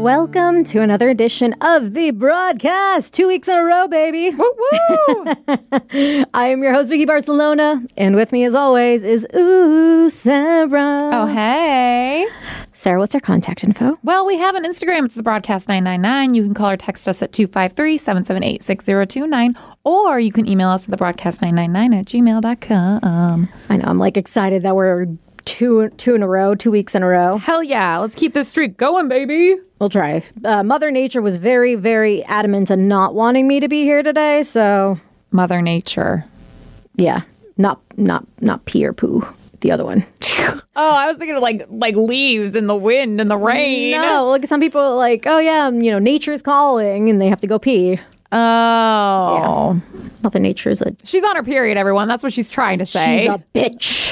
Welcome to another edition of the broadcast. 2 weeks in a row, baby. Woo woo! I am your host, Vicky Barcelona, and with me, as always, is Sarah. Oh, hey. Sarah, what's our contact info? Well, we have an Instagram. It's the Broadcast 999. You can call or text us at 253-778-6029, or you can email us at thebroadcast999@gmail.com. I know, I'm excited that we're two in a row, 2 weeks in a row. Hell yeah. Let's keep this streak going, baby. We'll try. Mother Nature was very, very adamant on not wanting me to be here today, so... Mother Nature. Yeah, not pee or poo. The other one. Oh, I was thinking of like leaves and the wind and the rain. No, some people are like, oh yeah, nature's calling, and they have to go pee. Oh. Yeah. Mother Nature is She's on her period, everyone. That's what she's trying to say. She's a bitch.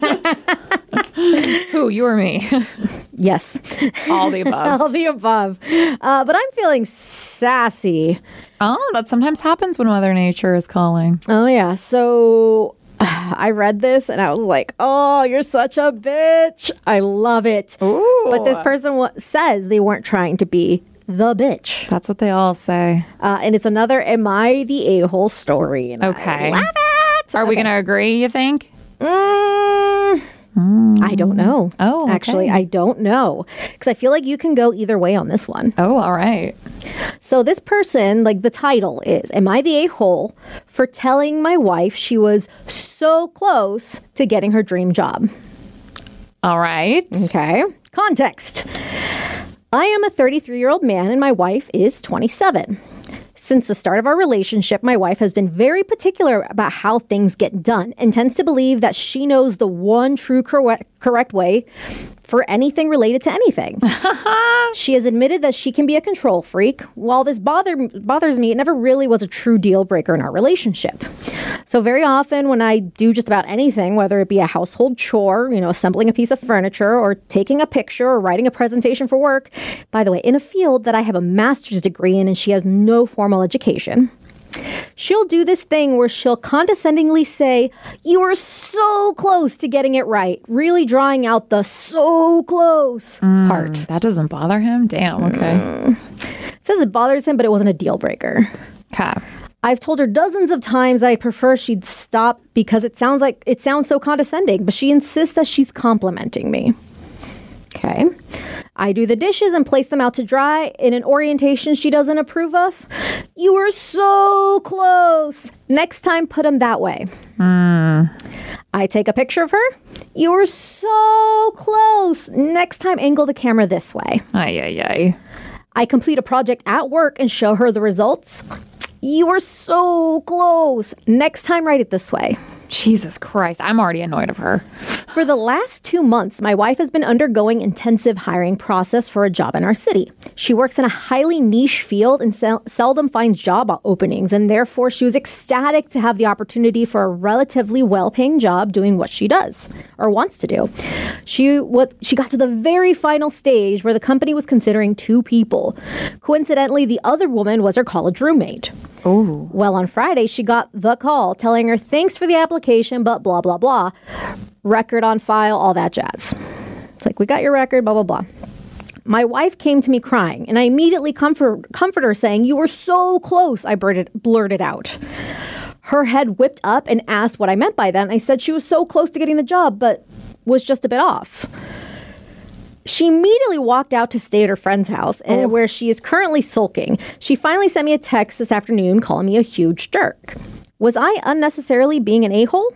Who, you or me? Yes. All the above. All the above. But I'm feeling sassy. Oh, that sometimes happens when Mother Nature is calling. Oh, yeah. So I read this and I was like, oh, you're such a bitch. I love it. Ooh. But this person says they weren't trying to be the bitch. That's what they all say. And it's another Am I the A-hole story. And okay. I love it. Are we going to agree, you think? I don't know. Oh, okay. Actually, I don't know. Because I feel like you can go either way on this one. Oh, all right. So this person, the title is, Am I the A-hole for telling my wife she was so close to getting her dream job? All right. Okay. Context. I am a 33-year-old man and my wife is 27. Since the start of our relationship, my wife has been very particular about how things get done and tends to believe that she knows the one true correct way for anything related to anything. She has admitted that she can be a control freak. While this bothers me, it never really was a true deal breaker in our relationship. So very often when I do just about anything, whether it be a household chore, assembling a piece of furniture or taking a picture or writing a presentation for work, by the way, in a field that I have a master's degree in and she has no formal education, she'll do this thing where she'll condescendingly say, you are so close to getting it right, really drawing out the so close part. That doesn't bother him? Damn, okay. It says it bothers him, but it wasn't a deal breaker. Okay. I've told her dozens of times that I prefer she'd stop because it sounds so condescending, but she insists that she's complimenting me. Okay. I do the dishes and place them out to dry in an orientation she doesn't approve of. You were so close. Next time, put them that way. I take a picture of her. You were so close. Next time, angle the camera this way. Ay. I complete a project at work and show her the results. You were so close. Next time, write it this way. Jesus Christ, I'm already annoyed of her. For the last 2 months, my wife has been undergoing intensive hiring process for a job in our city. She works in a highly niche field and seldom finds job openings, and therefore she was ecstatic to have the opportunity for a relatively well-paying job doing what she does, or wants to do. She got to the very final stage where the company was considering 2 people. Coincidentally, the other woman was her college roommate. Oh. Well, on Friday, she got the call telling her, thanks for the application, but blah, blah, blah. Record on file, all that jazz. It's we got your record, blah, blah, blah. My wife came to me crying, and I immediately comfort her saying, you were so close, I blurted out. Her head whipped up and asked what I meant by that, and I said she was so close to getting the job, but was just a bit off. She immediately walked out to stay at her friend's house, where she is currently sulking. She finally sent me a text this afternoon calling me a huge jerk. Was I unnecessarily being an a-hole?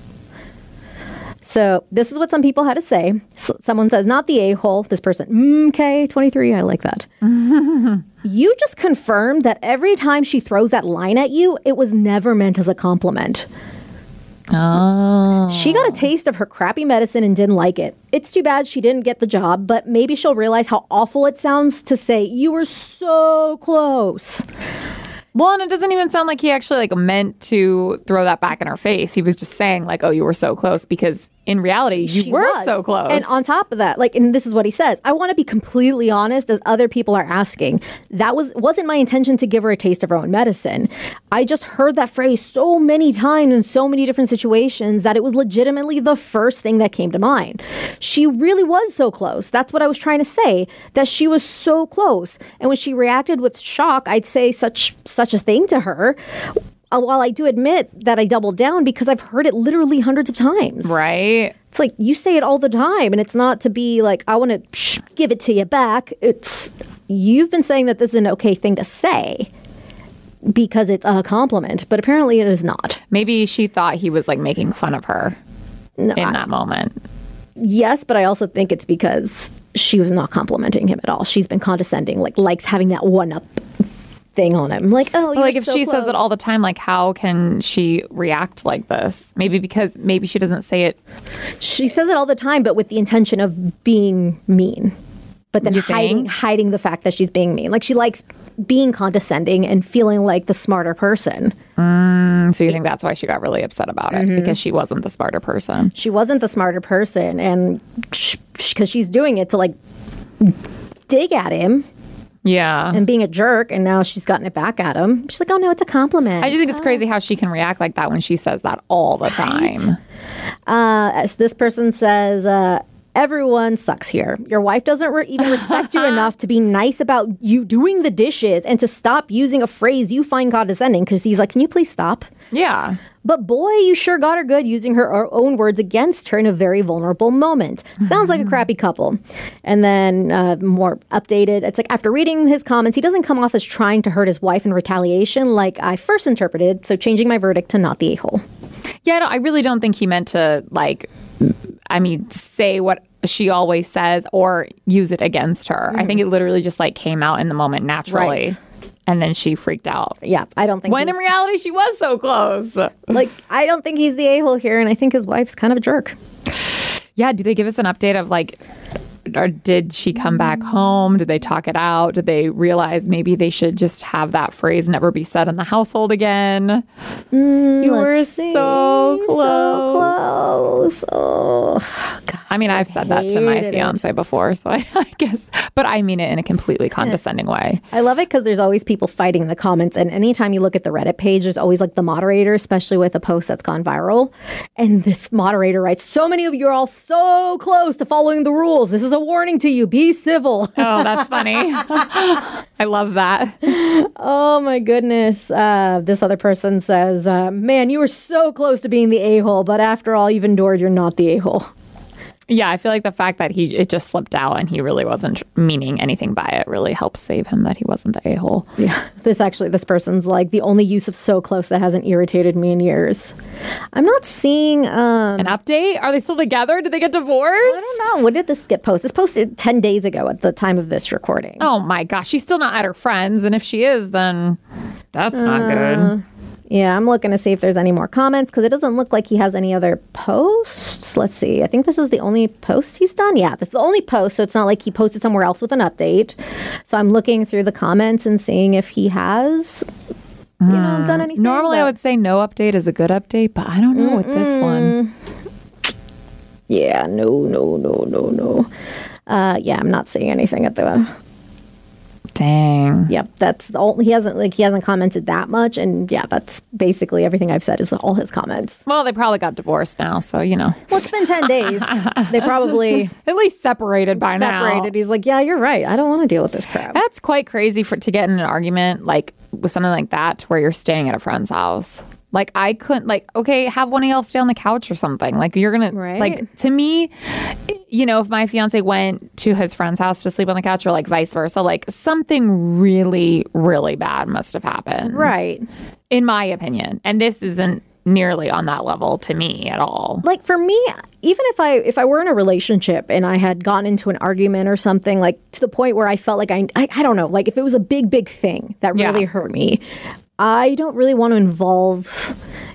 So this is what some people had to say. Someone says, not the a-hole. This person, okay, 23, I like that. You just confirmed that every time she throws that line at you, it was never meant as a compliment. Oh. She got a taste of her crappy medicine and didn't like it. It's too bad she didn't get the job, but maybe she'll realize how awful it sounds to say, you were so close. Well, and it doesn't even sound like he actually like meant to throw that back in her face. He was just saying like, "Oh, you were so close," because in reality, you were so close. And on top of that, like, and this is what he says: I want to be completely honest, as other people are asking. That wasn't my intention to give her a taste of her own medicine. I just heard that phrase so many times in so many different situations that it was legitimately the first thing that came to mind. She really was so close. That's what I was trying to say. That she was so close, and when she reacted with shock, I'd say such a thing to her. While I do admit that I doubled down because I've heard it literally hundreds of times. Right. It's like you say it all the time, and it's not to be like, I want to give it to you back. It's you've been saying that this is an okay thing to say because it's a compliment, but apparently it is not. Maybe she thought he was like making fun of her in that moment. Yes, but I also think it's because she was not complimenting him at all. She's been condescending, likes having that one-up thing on him. Like, oh, you're like if so she close. says it all the time, like how can she react like this? Maybe because maybe she doesn't say it. She says it all the time, but with the intention of being mean. But then hiding the fact that she's being mean. Like she likes being condescending and feeling like the smarter person. So you think that's why she got really upset about it? Because she wasn't the smarter person. She wasn't the smarter person, and because she's doing it to like dig at him. Yeah. And being a jerk, and now she's gotten it back at him. She's like, oh no, it's a compliment. I just think it's crazy how she can react like that when she says that all the time. As this person says, everyone sucks here. Your wife doesn't even respect you enough to be nice about you doing the dishes and to stop using a phrase you find condescending, because he's like, can you please stop? Yeah. But boy, you sure got her good using her own words against her in a very vulnerable moment. Sounds like a crappy couple. And then more updated, it's like after reading his comments, he doesn't come off as trying to hurt his wife in retaliation like I first interpreted, so changing my verdict to not the a-hole. Yeah, no, I really don't think he meant to, like, say what she always says or use it against her. I think it literally just, like, came out in the moment naturally. Right. And then she freaked out. Yeah, I don't think when in reality she was so close. Like, I don't think he's the a-hole here, and I think his wife's kind of a jerk. Yeah, do they give us an update of like, or did she come back home? Did they talk it out? Did they realize maybe they should just have that phrase never be said in the household again? You were so close. Oh, God. I mean, I've said that to my fiance before, so I guess, but I mean it in a completely condescending way. I love it because there's always people fighting in the comments, and anytime you look at the Reddit page, there's always like the moderator, especially with a post that's gone viral, and this moderator writes, so many of you are all so close to following the rules. This is a warning to you. Be civil. Oh, that's funny. I love that. Oh my goodness. This other person says, man, you were so close to being the a-hole, but after all you've endured, you're not the a-hole. Yeah, I feel like the fact that it just slipped out and he really wasn't meaning anything by it really helped save him that he wasn't the a-hole. Yeah, this person's like, the only use of so close that hasn't irritated me in years. I'm not seeing an update. Are they still together? Did they get divorced? I don't know. When did this get posted? This posted 10 days ago at the time of this recording. Oh my gosh, she's still not at her friends, and if she is, then that's not good. Yeah, I'm looking to see if there's any more comments because it doesn't look like he has any other posts. Let's see. I think this is the only post he's done. Yeah, this is the only post, so it's not like he posted somewhere else with an update. So I'm looking through the comments and seeing if he has, done anything. Normally, I would say no update is a good update, but I don't know with this one. Yeah, no. Yeah, I'm not seeing anything at the. Dang. Yep, that's the only, he hasn't commented that much, and yeah, that's basically everything I've said is all his comments. Well, they probably got divorced now, so Well, it's been 10 days. They probably at least separated by now. He's like, yeah, you're right. I don't want to deal with this crap. That's quite crazy to get in an argument like with something like that to where you're staying at a friend's house. Like, I couldn't, okay, have one of y'all stay on the couch or something. Like, you're going to, to me, if my fiance went to his friend's house to sleep on the couch or, vice versa, something really, really bad must have happened. Right. In my opinion. And this isn't nearly on that level to me at all. For me, even if I were in a relationship and I had gotten into an argument or something, to the point where I felt like I don't know, if it was a big thing that really hurt me, I don't really want to involve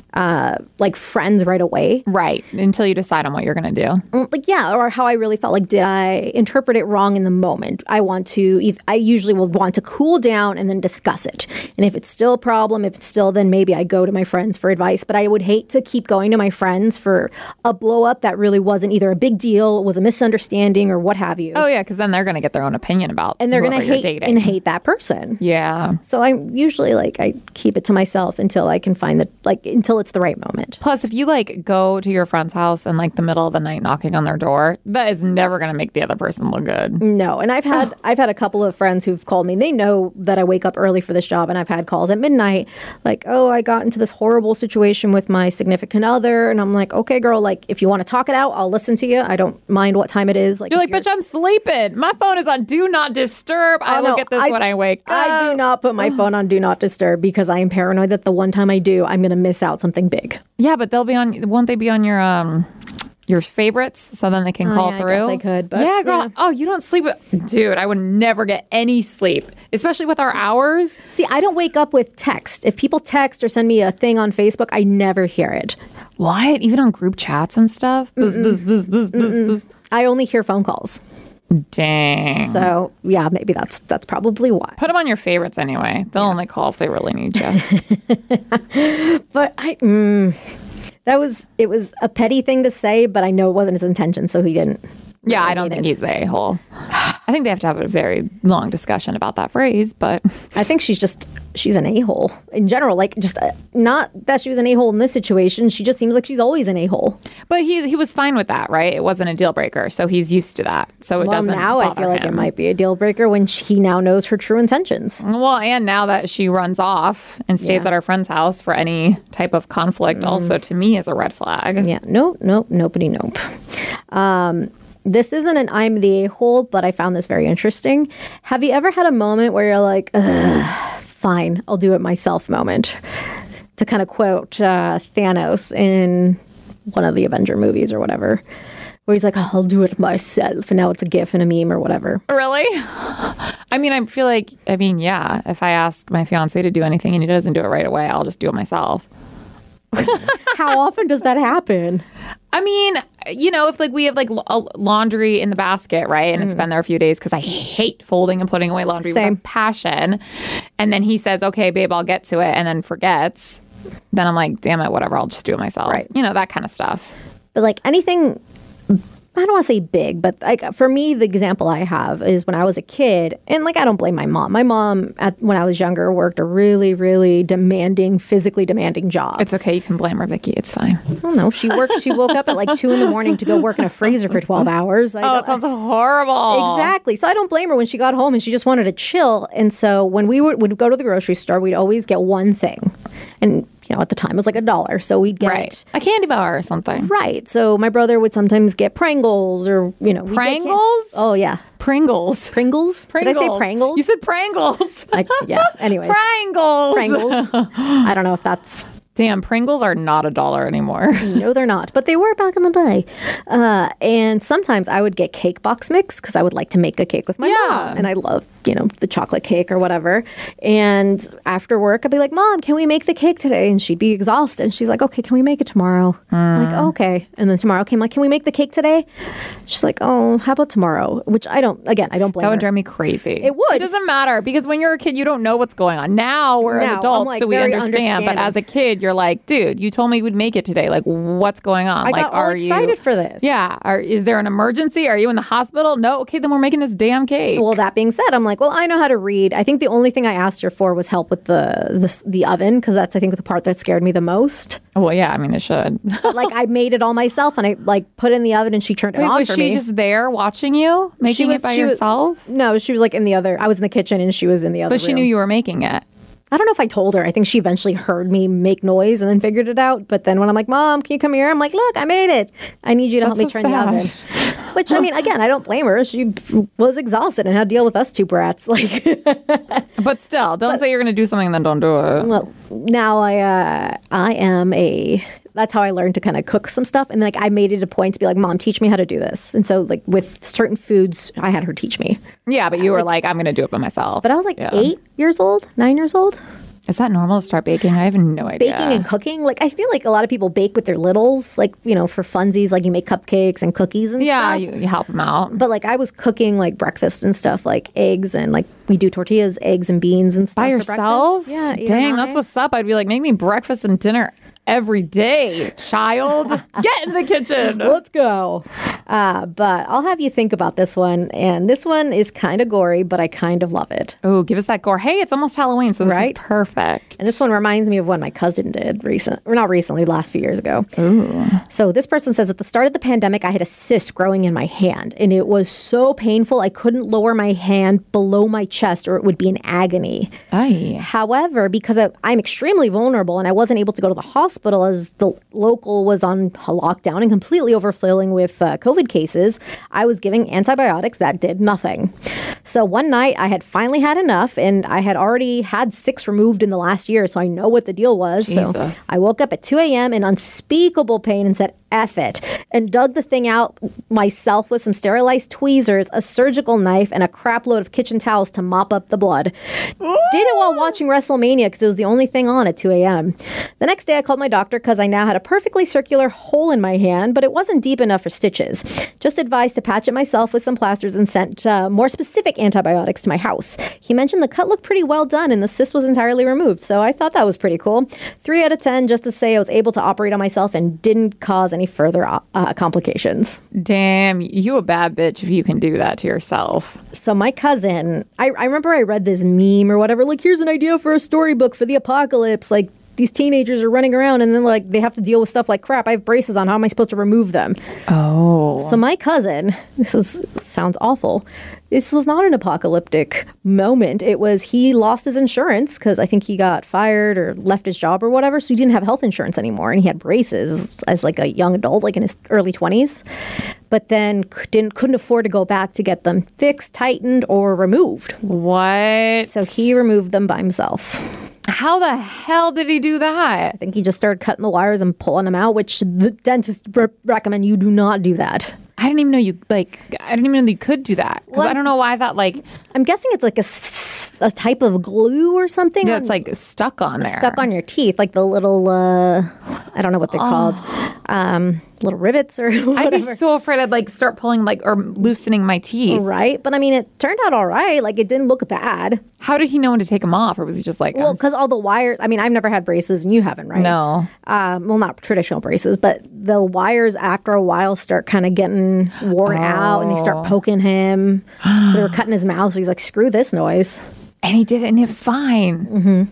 like friends right away. Right. Until you decide on what you're going to do. Like, yeah, or how I really felt. Like, did I interpret it wrong in the moment? I usually will want to cool down and then discuss it. And if it's still a problem, then maybe I go to my friends for advice. But I would hate to keep going to my friends for a blow up that really wasn't either a big deal, was a misunderstanding, or what have you. Oh, yeah, because then they're going to get their own opinion about and they're going to hate that person. Yeah. So I usually I keep it to myself until I can find until it's the right moment. Plus, if you go to your friend's house in the middle of the night knocking on their door, that is never going to make the other person look good. No, and I've had a couple of friends who've called me. They know that I wake up early for this job, and I've had calls at midnight I got into this horrible situation with my significant other, and I'm like, okay, girl, if you want to talk it out, I'll listen to you. I don't mind what time it is. You're bitch, I'm sleeping. My phone is on do not disturb. I look at this when I wake up. I do not put my phone on do not disturb because I am paranoid that the one time I do, I'm going to miss out something big. Yeah, but won't they be on your favorites so then they can call through? I guess I could, but yeah, girl. Yeah. Oh, you don't sleep dude, I would never get any sleep, especially with our hours. See, I don't wake up with text. If people text or send me a thing on Facebook, I never hear it. What? Even on group chats and stuff? Buzz, buzz, buzz, buzz, buzz, buzz. I only hear phone calls. Dang. So, yeah, maybe that's probably why. Put them on your favorites anyway. They'll only call if they really need you. But it was a petty thing to say, but I know it wasn't his intention, so he didn't. Yeah, I don't think he's the a-hole. I think they have to have a very long discussion about that phrase, but I think she's an a-hole in general. Not that she was an a-hole in this situation. She just seems like she's always an a-hole. But he was fine with that, right? It wasn't a deal breaker, so he's used to that. So it doesn't now I feel like it might be a deal breaker when he now knows her true intentions. Well, and now that she runs off and stays at our friend's house for any type of conflict, also to me is a red flag. Yeah, nope. This isn't an I'm the a-hole, but I found this very interesting. Have you ever had a moment where you're like, fine, I'll do it myself moment? To kind of quote Thanos in one of the Avenger movies or whatever, where he's like, I'll do it myself. And now it's a gif and a meme or whatever. Really? I feel like, yeah, if I ask my fiance to do anything and he doesn't do it right away, I'll just do it myself. How often does that happen? If we have laundry in the basket, right? And it's been there a few days because I hate folding and putting away laundry with a passion. And then he says, okay, babe, I'll get to it. And then forgets. Then I'm like, damn it, whatever. I'll just do it myself. Right. That kind of stuff. But anything, I don't want to say big, but for me, the example I have is when I was a kid, and I don't blame my mom. My mom, when I was younger, worked a really, really physically demanding job. It's okay. You can blame her, Vicky. It's fine. I don't know. She woke up at 2 a.m. to go work in a freezer for 12 hours. That sounds horrible. Exactly. So I don't blame her when she got home and she just wanted to chill. And so when we would go to the grocery store, we'd always get one thing. And at the time it was $1. So we'd get a candy bar or something. Right. So my brother would sometimes get Pringles or, Pringles? Oh, yeah. Pringles. Did I say Pringles? You said Pringles. Yeah. Anyways. Pringles. I don't know if that's... Damn, Pringles are not $1 anymore. No, they're not. But they were back in the day. And sometimes I would get cake box mix because I would like to make a cake with my mom. And I love, the chocolate cake or whatever. And after work, I'd be like, Mom, can we make the cake today? And she'd be exhausted. And she's like, okay, can we make it tomorrow? I'm like, okay. And then tomorrow came like, can we make the cake today? She's like, oh, how about tomorrow? Which I don't blame her. That would drive me crazy. It would. It doesn't matter because when you're a kid, you don't know what's going on. Now we're adults, so we understand. But as a kid, you're like, dude, you told me we'd make it today. Like, what's going on? I got all excited for this. Yeah. Is there an emergency? Are you in the hospital? No. Okay, then we're making this damn cake. Well, that being said, I'm like, well, I know how to read. I think the only thing I asked her for was help with the oven because that's, I think, the part that scared me the most. Well, yeah, it should. But, I made it all myself and I put it in the oven and she turned it on for me. Was she just there watching you making it by yourself? No, she was in the other. I was in the kitchen and she was in the other room. But she knew you were making it. I don't know if I told her. I think she eventually heard me make noise and then figured it out. But then when I'm like, Mom, can you come here? I'm like, look, I made it. I need you to help me turn the oven. Which, again, I don't blame her. She was exhausted and had to deal with us two brats. But still, don't say you're going to do something and then don't do it. Well, now I am that's how I learned to kind of cook some stuff. And I made it a point to be like, Mom, teach me how to do this. And so with certain foods, I had her teach me. Yeah, but you were like, I'm going to do it by myself. But I was 8 years old, 9 years old. Is that normal to start baking? I have no idea. Baking and cooking, like I feel like a lot of people bake with their littles, like, you know, for funsies, like you make cupcakes and cookies and stuff. Yeah, you help them out. But like I was cooking like breakfast and stuff, like eggs and like we do tortillas, eggs and beans and stuff. By yourself? Yeah. Dang, that's what's up. I'd be like, make me breakfast and dinner every day, child. Get in the kitchen. Let's go. But I'll have you think about this one. And this one is kind of gory, but I kind of love it. Oh, give us that gore. Hey, it's almost Halloween, so this is perfect. And this one reminds me of what my cousin did last few years ago. Ooh. So this person says, at the start of the pandemic, I had a cyst growing in my hand, and it was so painful I couldn't lower my hand below my chest or it would be in agony. Aye. However, because I'm extremely vulnerable and I wasn't able to go to the hospital as the local was on lockdown and completely overflowing with COVID cases, I was giving antibiotics that did nothing. So one night I had finally had enough, and I had already had 6 removed in the last year, so I know what the deal was. Jesus. So I woke up at 2 a.m. in unspeakable pain and said, F it, and dug the thing out myself with some sterilized tweezers, a surgical knife, and a crap load of kitchen towels to mop up the blood. Did it while watching WrestleMania because it was the only thing on at 2 a.m. The next day I called my doctor because I now had a perfectly circular hole in my hand, but it wasn't deep enough for stitches. Just advised to patch it myself with some plasters and sent more specific antibiotics to my house. He mentioned the cut looked pretty well done and the cyst was entirely removed, so I thought that was pretty cool. 3 out of 10 just to say I was able to operate on myself and didn't cause any further complications. Damn, you a bad bitch if you can do that to yourself. So my cousin, I remember I read this meme or whatever, like, here's an idea for a storybook for the apocalypse, like, these teenagers are running around and then like they have to deal with stuff like crap. I have braces on. How am I supposed to remove them? Oh. So my cousin, sounds awful. This was not an apocalyptic moment. It was he lost his insurance because I think he got fired or left his job or whatever. So he didn't have health insurance anymore. And he had braces as like a young adult, like in his early 20s. But then couldn't afford to go back to get them fixed, tightened, or removed. What? So he removed them by himself. How the hell did he do that? I think he just started cutting the wires and pulling them out, which the dentist recommend you do not do that. I didn't even know you could do that. Because I don't know why that I'm guessing it's like a type of glue or something. Yeah, it's like stuck on there. Stuck on your teeth, like the little, I don't know what they're called. Little rivets or whatever. I'd be so afraid I'd start pulling or loosening my teeth. Right. But I mean, it turned out all right. Like it didn't look bad. How did he know when to take them off? Or was he just like... Well, because all the wires, I mean, I've never had braces and you haven't, right? No. Well, not traditional braces, but the wires after a while start kind of getting worn out and they start poking him. So they were cutting his mouth. So he's like, screw this noise. And he did it and it was fine. Mm-hmm.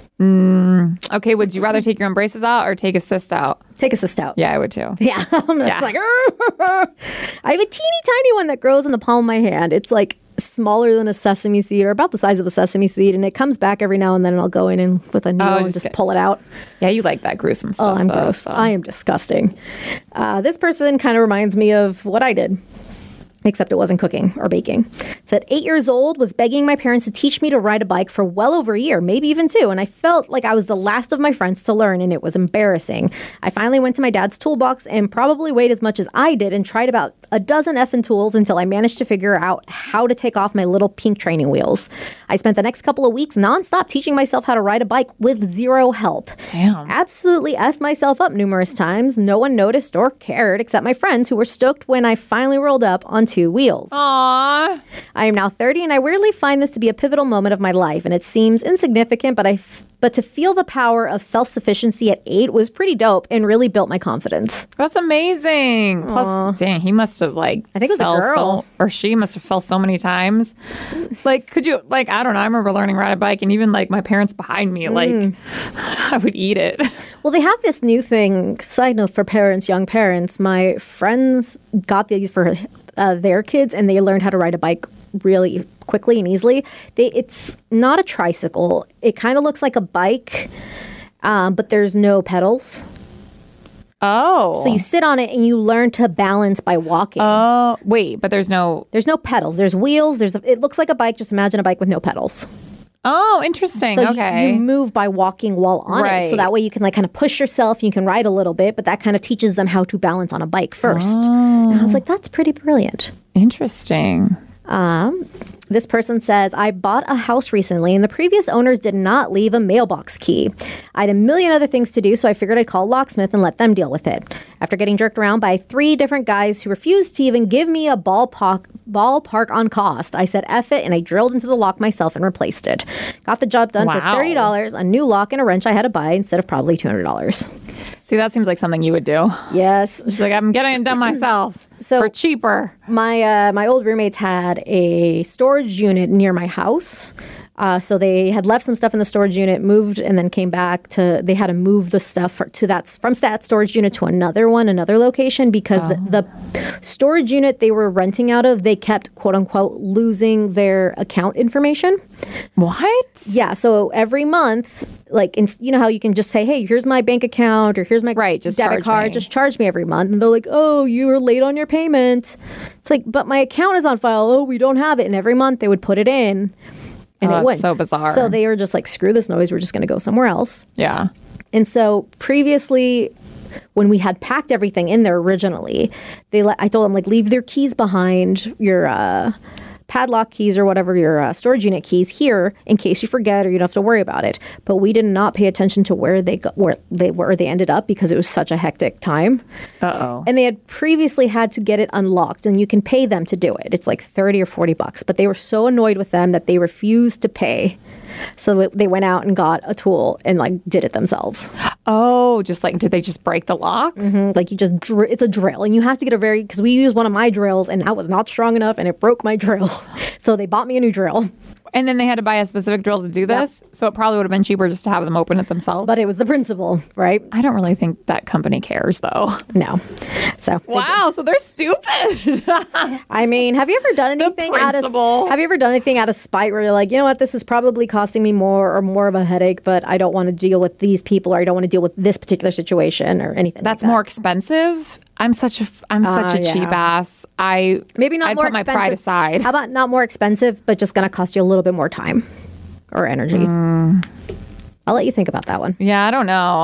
Okay, would you rather take your own braces out or take a cyst out? Take a cyst out. Yeah, I would too. Yeah. I'm just like, I have a teeny tiny one that grows in the palm of my hand. It's like smaller than a sesame seed or about the size of a sesame seed. And it comes back every now and then and I'll go in and with a needle and just pull it out. Yeah, you like that gruesome stuff. Oh, I'm gross. So. I am disgusting. This person kind of reminds me of what I did. Except it wasn't cooking or baking. It said, 8 years old, was begging my parents to teach me to ride a bike for well over a year, maybe even 2. And I felt like I was the last of my friends to learn, and it was embarrassing. I finally went to my dad's toolbox and probably weighed as much as I did and tried about a dozen effing tools until I managed to figure out how to take off my little pink training wheels. I spent the next couple of weeks nonstop teaching myself how to ride a bike with zero help. Damn. Absolutely effed myself up numerous times. No one noticed or cared except my friends who were stoked when I finally rolled up on 2 wheels. Aww. I am now 30 and I weirdly find this to be a pivotal moment of my life, and it seems insignificant, but to feel the power of self-sufficiency at 8 was pretty dope and really built my confidence. That's amazing. Plus, dang, he must have I think it was a girl. or she must have fell so many times. Could you, I don't know. I remember learning to ride a bike and even my parents behind me, I would eat it. Well, they have this new thing, side note for parents, young parents. My friends got these for their kids and they learned how to ride a bike really quickly and easily. It's not a tricycle. It kind of looks like a bike, but there's no pedals. Oh. So you sit on it and you learn to balance by walking. Oh, wait, but there's no pedals. There's wheels. It looks like a bike. Just imagine a bike with no pedals. Oh, interesting. So okay. you move by walking while on it. So that way you can kind of push yourself and you can ride a little bit, but that kind of teaches them how to balance on a bike first. And I was like, that's pretty brilliant. Interesting. This person says, I bought a house recently and the previous owners did not leave a mailbox key. I had a million other things to do, so I figured I'd call a locksmith and let them deal with it. After getting jerked around by 3 different guys who refused to even give me a ballpark on cost, I said F it and I drilled into the lock myself and replaced it. Got the job done for $30, a new lock and a wrench I had to buy instead of probably $200. See, that seems like something you would do. Yes. It's like, I'm getting it done myself for cheaper. My old roommates had a storage unit near my house. So they had left some stuff in the storage unit, moved, and then came back they had to move the stuff from that storage unit to another location because the storage unit they were renting out of, they kept, quote unquote, losing their account information. What? Yeah. So every month, like, you know how you can just say, hey, here's my bank account or here's my debit card, just charge me every month. And they're like, oh, you were late on your payment. It's like, but my account is on file. Oh, we don't have it. And every month they would put it in. And it wouldn't. So bizarre. So they were just like, screw this noise. We're just going to go somewhere else. Yeah. And so previously, when we had packed everything in there originally, I told them, like, leave their keys behind, your padlock keys or whatever, your storage unit keys here in case you forget or you don't have to worry about it. But we did not pay attention to where they ended up because it was such a hectic time. Uh-oh. And they had previously had to get it unlocked, and you can pay them to do it. It's like $30 or $40, but they were so annoyed with them that they refused to pay. So they went out and got a tool and like did it themselves. Oh, just like, did they just break the lock? Mm-hmm. Like it's a drill and you have to get because we used one of my drills and that was not strong enough and it broke my drill. So they bought me a new drill. And then they had to buy a specific drill to do this? Yep. So it probably would have been cheaper just to have them open it themselves? But it was the principle, right? I don't really think that company cares, though. No. So wow, so they're stupid. I mean, have you ever done anything out of spite where you're like, you know what, this is probably costing me more of a headache, but I don't want to deal with these people or I don't want to deal with this particular situation or anything That's like that. More expensive? I'm such a cheap ass. Maybe not more expensive. Put my pride aside. How about not more expensive, but just going to cost you a little bit more time or energy? I'll let you think about that one. Yeah, I don't know.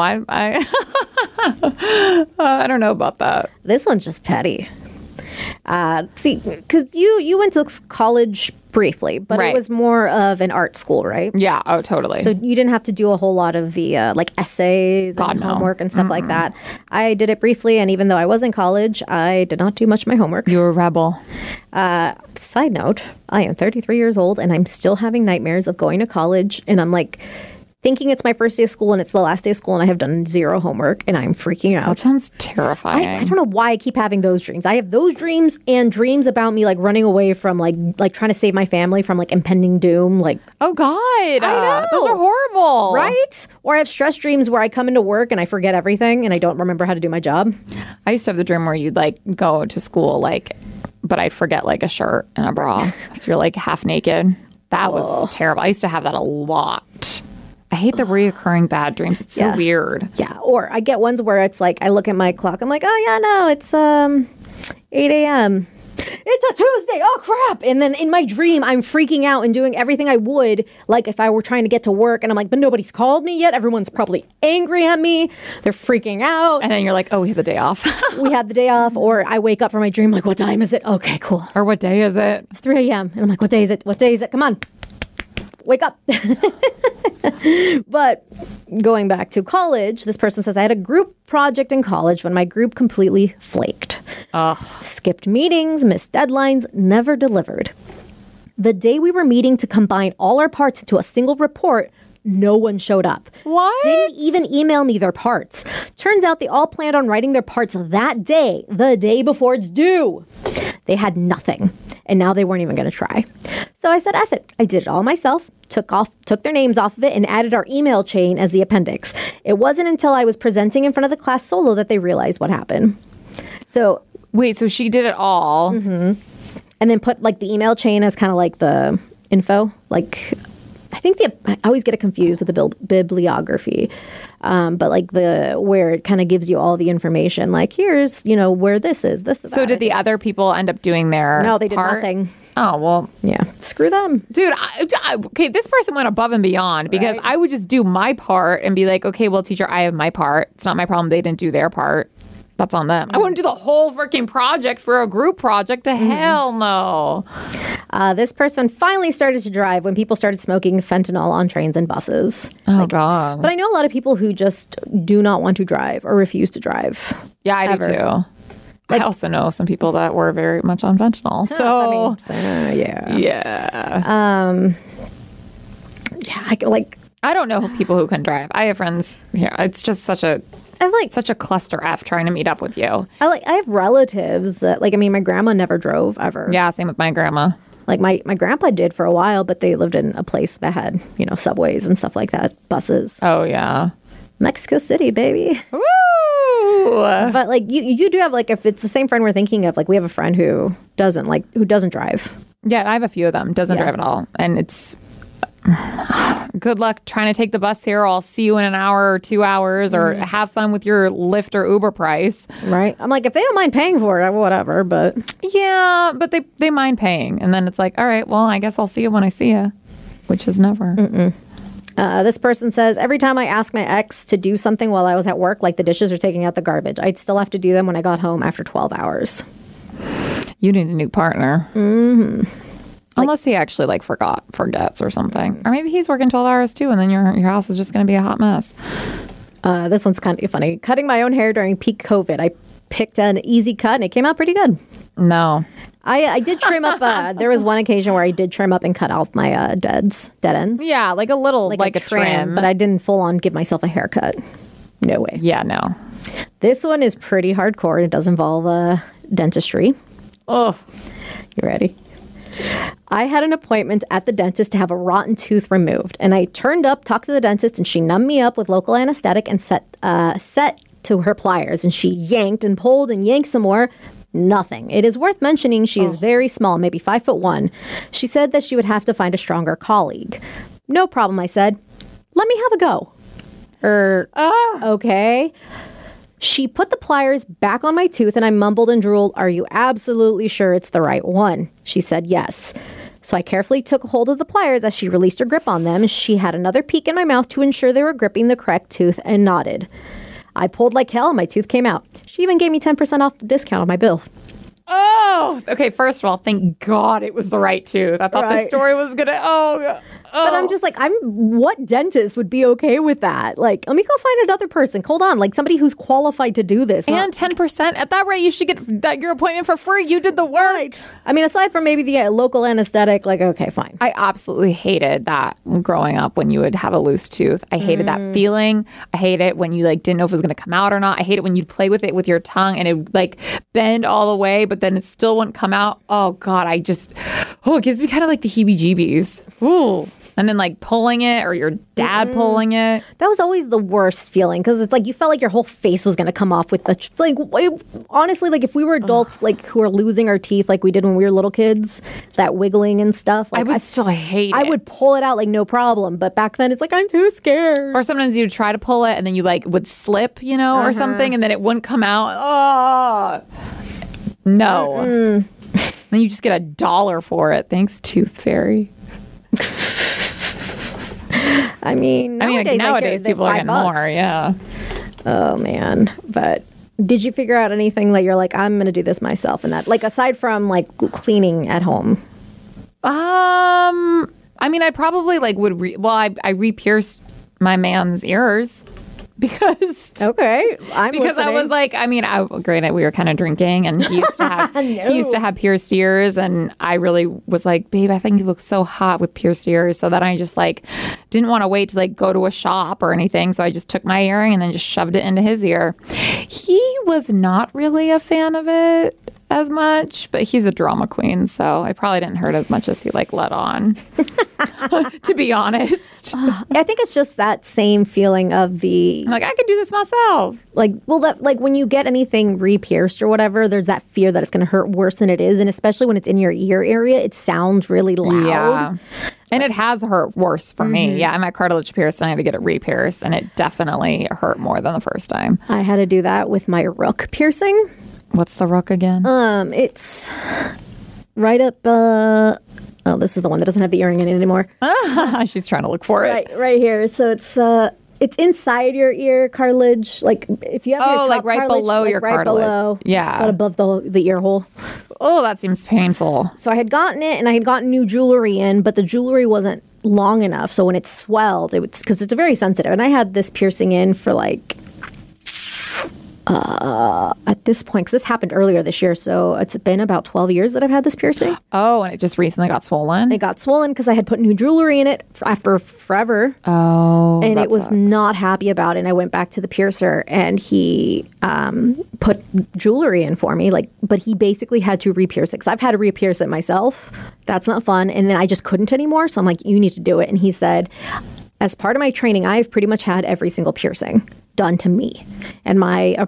I don't know about that. This one's just petty. See, because you went to college briefly, but right. It was more of an art school, right? Yeah. Oh, totally. So you didn't have to do a whole lot of the like essays and homework and stuff like that. I did it briefly, and even though I was in college, I did not do much of my homework. You were a rebel. Side note, I am 33 years old, and I'm still having nightmares of going to college, and I'm like thinking it's my first day of school and it's the last day of school and I have done zero homework and I'm freaking out. That sounds terrifying. I don't know why I keep having those dreams. I have those dreams and dreams about me like running away from like trying to save my family from like impending doom. Like, oh God, I know. Those are horrible. Right? Or I have stress dreams where I come into work and I forget everything and I don't remember how to do my job. I used to have the dream where you'd like go to school but I'd forget like a shirt and a bra. So you're like half naked. That was terrible. I used to have that a lot. I hate the reoccurring bad dreams. It's so weird. Yeah. Or I get ones where it's like, I look at my clock. I'm like, oh, yeah, no, it's 8 a.m. It's a Tuesday. Oh, crap. And then in my dream, I'm freaking out and doing everything I would, like if I were trying to get to work. And I'm like, but nobody's called me yet. Everyone's probably angry at me. They're freaking out. And then you're like, oh, we had the day off. We had the day off. Or I wake up from my dream like, what time is it? Okay, cool. Or what day is it? It's 3 a.m. And I'm like, what day is it? What day is it? Come on. Wake up. But going back to college, this person says, I had a group project in college when my group completely flaked. Ugh. Skipped meetings, missed deadlines, never delivered. The day we were meeting to combine all our parts into a single report, no one showed up. What? Didn't even email me their parts. Turns out they all planned on writing their parts that day, the day before it's due. They had nothing, and now they weren't even going to try. So I said, F it. I did it all myself, took their names off of it, and added our email chain as the appendix. It wasn't until I was presenting in front of the class solo that they realized what happened. So wait, so she did it all. Mm-hmm. And then put like the email chain as kind of like the info, like I think I always get it confused with the bibliography, but like where it kind of gives you all the information. Like here's where this is. So did the other people end up doing their? No, they did part? nothing. Oh well, yeah. Screw them, dude. Okay, this person went above and beyond because I would just do my part and be like, okay, well, teacher, I have my part. It's not my problem. They didn't do their part. That's on them. I wouldn't do the whole freaking project for a group project. To hell no. This person finally started to drive when people started smoking fentanyl on trains and buses. Oh, God. But I know a lot of people who just do not want to drive or refuse to drive. Yeah, I do too. I also know some people that were very much on fentanyl. So, yeah. Yeah. I don't know people who can drive. I have friends here. It's just such a cluster F trying to meet up with you. I have relatives that, my grandma never drove ever. Yeah, same with my grandma. Like my grandpa did for a while, but they lived in a place that had, subways and stuff like that, buses. Oh, yeah. Mexico City, baby. Woo! But you do have if it's the same friend we're thinking of, we have a friend who doesn't drive. Yeah, I have a few of them. Doesn't drive at all. And it's good luck trying to take the bus here. I'll see you in an hour or 2 hours, or have fun with your Lyft or Uber price. Right. I'm like, if they don't mind paying for it, whatever. But yeah, but they mind paying. And then it's like, all right, well, I guess I'll see you when I see you, which is never. This person says, every time I ask my ex to do something while I was at work, like the dishes or taking out the garbage, I'd still have to do them when I got home after 12 hours. You need a new partner. Mm-hmm. Unless he actually forgets or something. Or maybe he's working 12 hours too, and then your house is just going to be a hot mess. This one's kind of funny. Cutting my own hair during peak COVID. I picked an easy cut and it came out pretty good. No. I did trim up. There was one occasion where I did trim up and cut off my dead ends. Yeah, like a little, like a trim. But I didn't full on give myself a haircut. No way. Yeah, no. This one is pretty hardcore. It does involve dentistry. Oh. You ready? I had an appointment at the dentist to have a rotten tooth removed. And I turned up, talked to the dentist, and she numbed me up with local anesthetic and set to her pliers. And she yanked and pulled and yanked some more. Nothing. It is worth mentioning she is very small, maybe 5'1". She said that she would have to find a stronger colleague. No problem, I said. Let me have a go. Okay. She put the pliers back on my tooth and I mumbled and drooled, "Are you absolutely sure it's the right one?" She said yes. So I carefully took hold of the pliers as she released her grip on them. She had another peek in my mouth to ensure they were gripping the correct tooth and nodded. I pulled like hell and my tooth came out. She even gave me 10% off the discount on my bill. Oh, okay. First of all, thank God it was the right tooth. I thought the story was going to, But I'm just like, what dentist would be okay with that? Like, let me go find another person. Hold on. Like somebody who's qualified to do this. And 10%. At that rate, you should get your appointment for free. You did the work. Right. I mean, aside from maybe the local anesthetic, okay, fine. I absolutely hated that growing up when you would have a loose tooth. I hated that feeling. I hate it when you didn't know if it was going to come out or not. I hate it when you'd play with it with your tongue and it would bend all the way, but then it still wouldn't come out. Oh God, it gives me kind of the heebie-jeebies. Ooh. And then pulling it or your dad pulling it. That was always the worst feeling because it's you felt like your whole face was going to come off with honestly, if we were adults who are losing our teeth like we did when we were little kids, that wiggling and stuff. I would still hate it. I would pull it out no problem. But back then it's I'm too scared. Or sometimes you'd try to pull it and then you would slip, or something and then it wouldn't come out. Oh, no. Then you just get $1 for it. Thanks, Tooth Fairy. I mean, nowadays people are getting more, yeah. Oh, man. But did you figure out anything that you're I'm going to do this myself and that? Aside from, cleaning at home? I mean, I probably, I re-pierced my man's ears. Because okay, I was granted we were kind of drinking and he used to have he used to have pierced ears and I really was babe, I think you look so hot with pierced ears. So then I just didn't want to wait to go to a shop or anything. So I just took my earring and then just shoved it into his ear. He was not really a fan of it as much, but he's a drama queen, so I probably didn't hurt as much as he let on. To be honest, I think it's just that same feeling of the I could do this myself. When you get anything re-pierced or whatever, there's that fear that it's going to hurt worse than it is, and especially when it's in your ear area, it sounds really loud. Yeah. And it has hurt worse for me. Yeah, I'm at cartilage pierced and I had to get it re-pierced, and it definitely hurt more than the first time. I had to do that with my rook piercing. What's the rook again? It's right up. This is the one that doesn't have the earring in it anymore. She's trying to look for it. Right here. So it's it's inside your ear cartilage. Like if you have your top like right cartilage, below like your right cartilage. below, Yeah. but above the ear hole. Oh, that seems painful. So I had gotten it, and I had gotten new jewelry in, but the jewelry wasn't long enough. So when it swelled, it was because it's very sensitive. And I had this piercing in for like at this point, because this happened earlier this year, so it's been about 12 years that I've had this piercing. Oh, and it just recently got swollen? It got swollen because I had put new jewelry in it after forever. Oh, And that it was sucks. not happy about it. And I went back to the piercer, and he put jewelry in for me. But he basically had to re-pierce it because I've had to re-pierce it myself. That's not fun. And then I just couldn't anymore. So I'm like, you need to do it. And he said, as part of my training, I've pretty much had every single piercing done to me. And my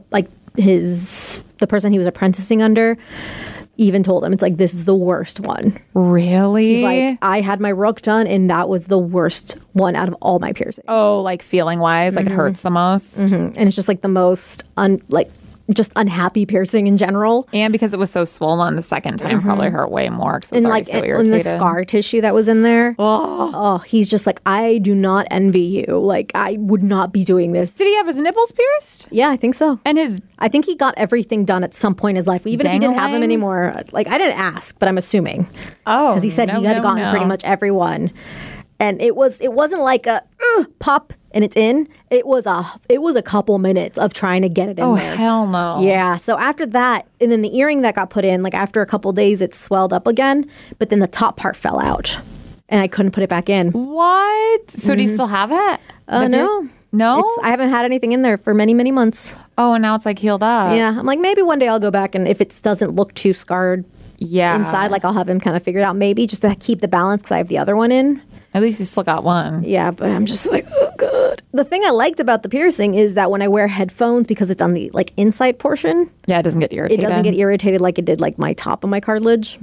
the person he was apprenticing under even told him, it's like, this is the worst one. Really? He's like, I had my rook done, and that was the worst one out of all my piercings. Oh, like feeling wise, like it hurts the most. And it's just like the most just unhappy piercing in general. And because it was so swollen the second time, probably hurt way more because it was And already so and irritated. the scar tissue that was in there. Oh, he's just like, I do not envy you. Like, I would not be doing this. Did he have his nipples pierced? Yeah, I think so. And his I think he got everything done at some point in his life. Even if he didn't have them Dangling? anymore. Like, I didn't ask, but I'm assuming. oh, Because he said he had gotten pretty much every one. And it wasn't like a pop and it's in. It was a couple minutes of trying to get it in Oh there. hell no! Yeah. So after that, and then the earring that got put in, like after a couple days, it swelled up again, but then the top part fell out, and I couldn't put it back in. What? So do you still have it? No. No. I haven't had anything in there for many, many months. Oh, and now it's like healed up. Yeah. I'm like, maybe one day I'll go back, and if it doesn't look too scarred Yeah. inside, like I'll have him kind of figured out, maybe just to keep the balance because I have the other one in. At least you still got one. Yeah, but I'm just like, oh, God. The thing I liked about the piercing is that when I wear headphones, because it's on the like inside portion, Yeah, it doesn't get irritated. it doesn't get irritated like it did like my top of my cartilage.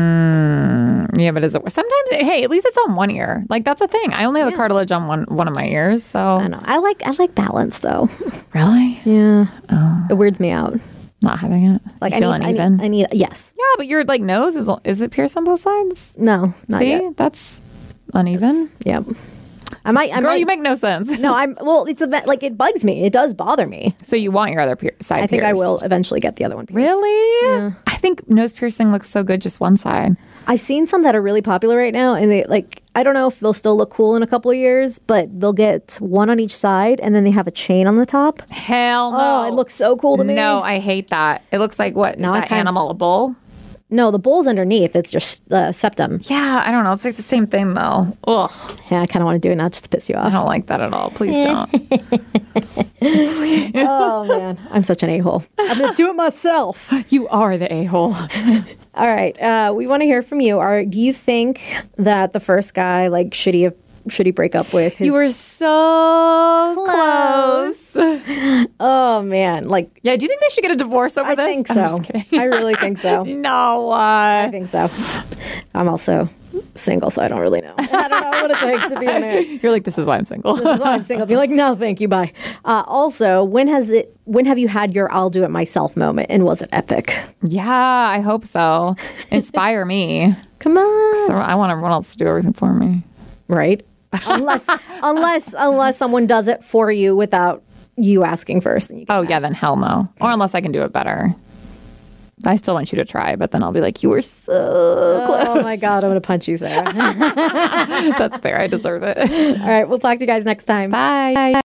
Yeah, but is it sometimes? Hey, at least it's on one ear. Like that's a thing. I only have the cartilage on one of my ears. So I know. I like balance though. really, Yeah. It weirds me out. not having it. Like You feel I need, uneven. I need yes. Yeah, but your like nose is it pierced on both sides? No, not See, yet. that's uneven. Yep. I might. Girl, you make no sense. No, it's like it bugs me. It does bother me. So you want your other side? I think I pierced. will eventually get the other one pierced. Really? Yeah. I think nose piercing looks so good just one side. I've seen some that are really popular right now, and they like I don't know if they'll still look cool in a couple of years, but they'll get one on each side, and then they have a chain on the top. Hell no. Oh, it looks so cool to me. No, I hate that. It looks like what? No, Is I that kinda- animal a bull? No, the bull's underneath. It's just the septum. Yeah, I don't know. It's like the same thing though. Ugh. Yeah, I kind of want to do it now just to piss you I off. don't like that at all. Please don't. Oh man, I'm such an a-hole. I'm gonna do it myself. You are the a-hole. All right, we want to hear from you. Do you think that the first guy, like, should he break up with his? You were so close. Oh man, like Yeah, do you think they should get a divorce over I this? think I'm so. just kidding. I really think so. No. I think so. I'm also single, so I don't really know. I don't know what it takes to be married. You're like, this is why I'm single. This is why I'm single. Be like, no, thank you, bye. Also, when have you had your "I'll do it myself" moment, and was it epic? Yeah, I hope so. Inspire me. Come on, So I want everyone else to do everything for me. right? Unless someone does it for you without you asking first. Then you can Oh, yeah, then hell no. Or unless I can do it better. I still want you to try, but then I'll be like, you were so close. Oh my God, I'm gonna punch you, Sarah. That's fair. I deserve it. All right, we'll talk to you guys next time. Bye.